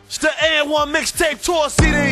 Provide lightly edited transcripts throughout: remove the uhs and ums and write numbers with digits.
It's the AN1 mixtape tour CD.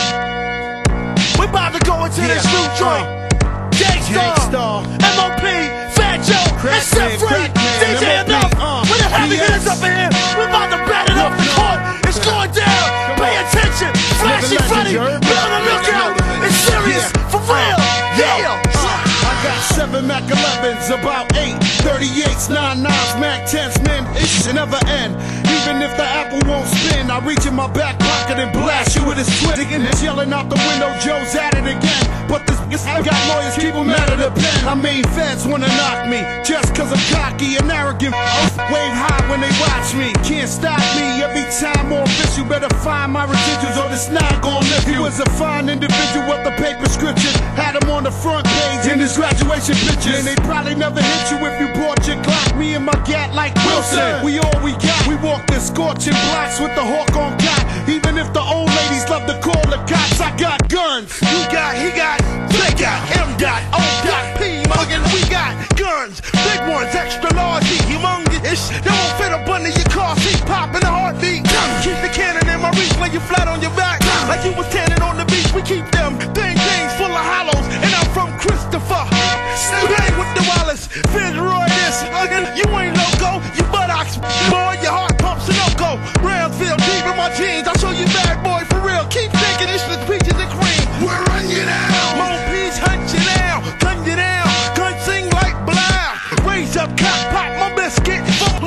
We about to go into this new joint. Gangstar, MOP, Fat Joe, and Set Free, DJ Enough. With the heavy hitters up in here, we about to bat it off the court. It's going down. Pay attention. Flashy Freddy, be on the lookout. It's serious, for real. Yeah. I got 7 Mac 11s, about 8 38s, 99s, Mac 10s, man, it should never end. Even if the apple won't spin, I reach in my back pocket and blast you with his twin. Digging and yelling out the window, Joe's at it again. But this I got lawyers, keep them out of the pen. I mean, feds wanna knock me, just cause I'm cocky and arrogant. Wave high when they watch me, can't stop me. Every time more fish, you better find my residuals or this not gon' lift you. Was a fine individual with the paper scriptures, had him on the front page in his graduation pictures. And they probably never hit you if you brought your Glock. Me and my gat like Wilson, we all we got. We walk the scorching blocks with the hawk on God. Even if the old ladies love to call the cops, I got guns. You got, he got, they got, M dot, O dot, P muggin'. We got guns, big ones, extra large, humongous. They won't fit up under your car seat, pop in a heartbeat. Keep the cannon in my reach, lay you flat on your back, like you was tanning on the beach. We keep them things full of hollows, and I'm from Christopher. Bang with the Wallace, Fitzroy this, you ain't loco, you buttocks, boy, your heart pumps Sunoco. Brownsville deep in my jeans, I'll show you bad boy for real. Keep thinking this is peaches and cream. We're run you down. More peas hunt you down, gun you down, gun sing like Blau. Raise up, cock, pop my biscuit,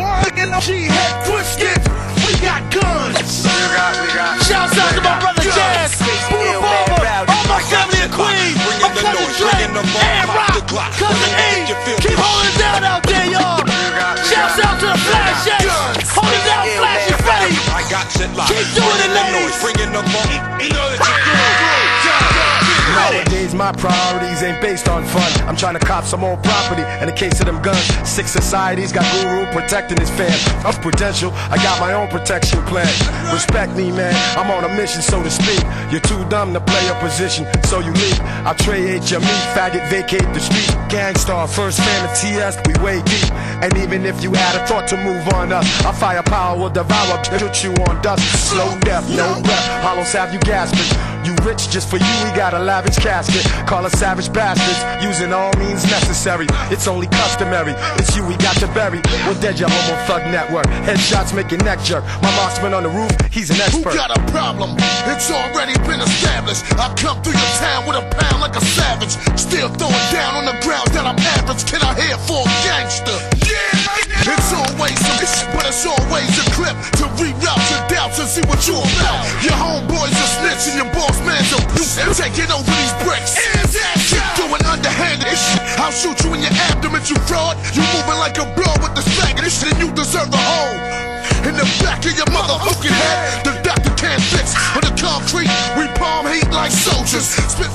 she head twisted. We got guns. Shouts out to my brother Jazz, Buddha Barber, all my family in Queens. My cousin Dre, and Rock, cousin E. Keep holding it down out there, y'all. Shouts out to the Flash X, hold it down, Flashy Freddy. Keep doing it, ladies. You know that you're good. Nowadays my priorities ain't based on fun. I'm trying to cop some more property. In the case of them guns, 6 societies got Guru protecting his fam. I'm Prudential, I got my own protection plan. Respect me, man, I'm on a mission, so to speak. You're too dumb to play a position, so you leave. I trade your meat, faggot, vacate the street. Gangstar, first fan of TS, we way deep. And even if you had a thought to move on us, our firepower will devour, put you on dust. Slow death, no breath, hollows have you gasping. You rich just for you, we got a lavish casket. Call us savage bastards, using all means necessary. It's only customary, it's you we got to bury. We're dead, your homo thug network. Headshots make your neck jerk. My marksman on the roof, he's an expert. Who got a problem? It's already been established. I come through your town with a pound like a savage. Still throwing down on the ground that I'm average. Can I hear for a gangster? Yeah! It's always some shit, but it's always a clip to reroute your doubts and see what you about. Your homeboys are snitching, your boss man's a boot and taking over these bricks. Keep doing underhanded shit. I'll shoot you in your abdomen, you fraud. You moving like a blow with the faggot. This shit, and you deserve a hole in the back of your motherfucking head. The doctor can't fix on the concrete. We palm heat like soldiers. Spit